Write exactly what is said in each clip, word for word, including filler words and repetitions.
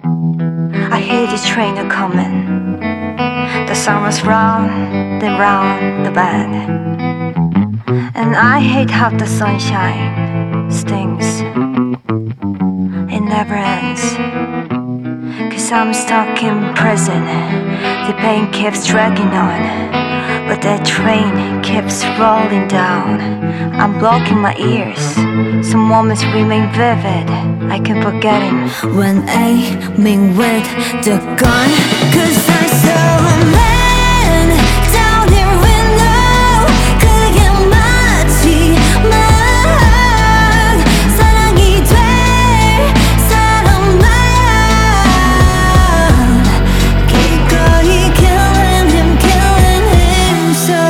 I hear the train a coming. The sun was round, then round the bend. And I hate how the sunshine stings. It never ends. Cause I'm stuck in prison. The pain keeps dragging on, but that train keeps rolling down. I'm blocking my ears. Some moments remain vivid. I can't forget him when aiming with the gun. Cause I saw a man down your window. 그게 마치 막 사랑이 될 사람만 기꺼이 killing him, killing him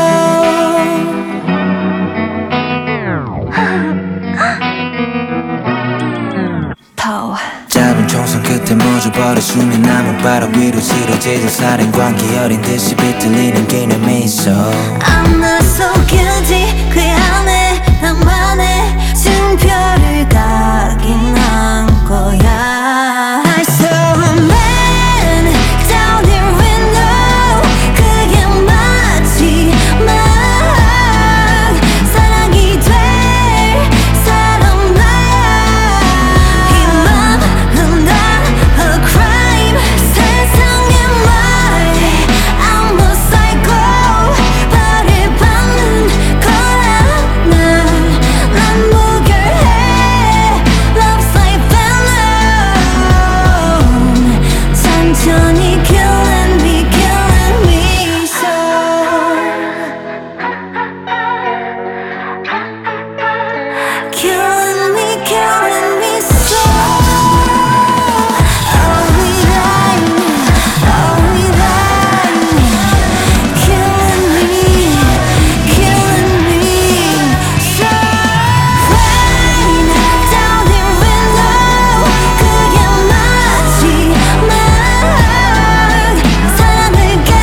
so. Pow. 짧은 총선 끝에 멎어버린 숨이 남은 바로 위로 쓰러지던 살인광기 어린 듯이 비틀리는 기념 미소. I'm not so guilty. 그 안에 나만의 증표를 각인한 거야. I saw a man down your window. 그게 마치 막 사랑이 될 사람 나야. 이 맘은 다 a crime. 세상의 말 I'm a psycho. 발을 받는 거라 난 무결해. Love's like venom. 천천히 killing me, killing me so. Killing me, killing me so. Are we lying? Are we lying? Killing me, killing me so. Rain down your window. 그게 마치 막 사랑을 깨.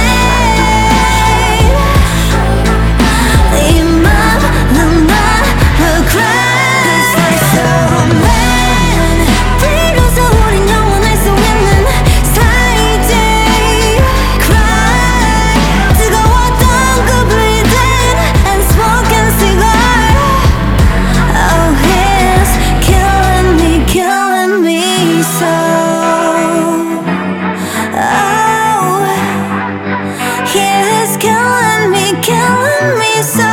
이 맘은 다 a crime. Cause I saw a man. 비로소 우린 영원할 수 있는 사이지. Cry. 뜨거웠던 그 breathing and smoking cigar. Oh, he's killing me, killing me so. Oh, he's killing me, killing me so.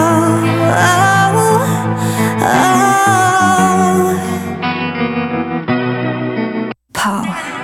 Oh, oh. Paul.